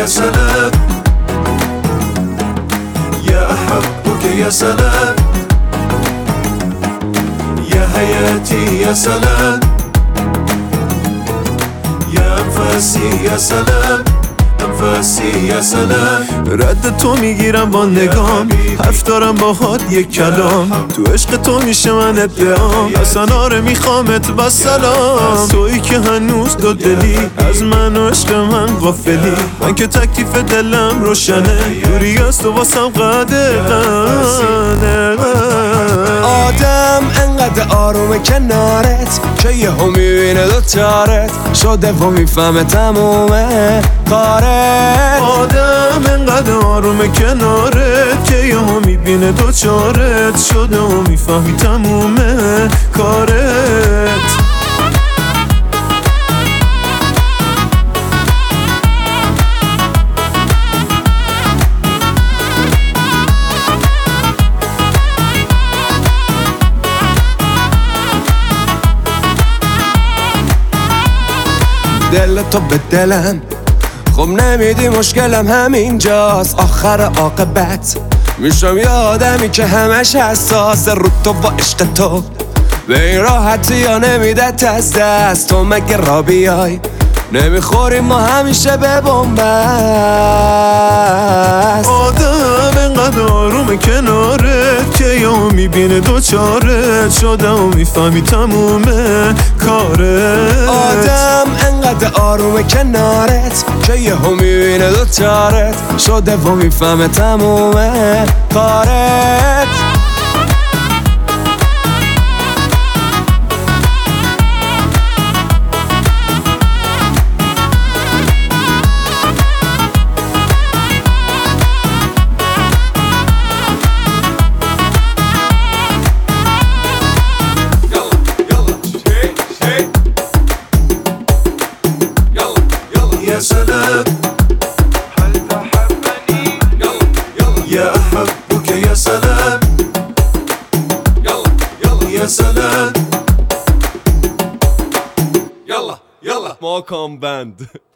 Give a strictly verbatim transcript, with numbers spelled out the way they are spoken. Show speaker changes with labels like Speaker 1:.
Speaker 1: يا سلام يا أحبك يا سلام يا حياتي يا سلام يا أنفاسي يا سلام انفاسی یا سلام. رد تو میگیرم با نگام، حرف دارم باهات یک کلام، تو عشق تو میشه من ادعام، اصلا آره میخوامت با سلام. تویی که هنوز دو دلی از من و عشق من غافلی، من که تکلیف دلم روشنه، دوری از تو واسم قدغنه.
Speaker 2: آدم انقدر آرومه کنارت که یه هم میبینه دوچارت شده و میفهمه تمومه کارت.
Speaker 1: آدم انقدر آرومه کنارت که یه هم میبینه دوچارت شده و میفهمی تمومه کارت.
Speaker 2: دل تو به دلم خب نمیدی مشکلم همینجاست، آخر عاقبت میشم یه آدمی که همش حساس رو تو و عشق تو به این راحتی یا نمیدت از دست. تو مگه را بیای نمیخوریم ما همیشه به بنبست.
Speaker 1: آدم انقدر آرومه کنارت که یا میبینه دوچارت شده و میفهمی تمومه کارت.
Speaker 2: آدم انقدر آرومه کنارت که یه هم میبینه دوچارت شده و میفهمه تمومه کارت.
Speaker 1: يا سلام هل تحبني يلا يلا يا أحبك يا سلام يلا يلا يا سلام
Speaker 2: يلا يلا ماكان باند.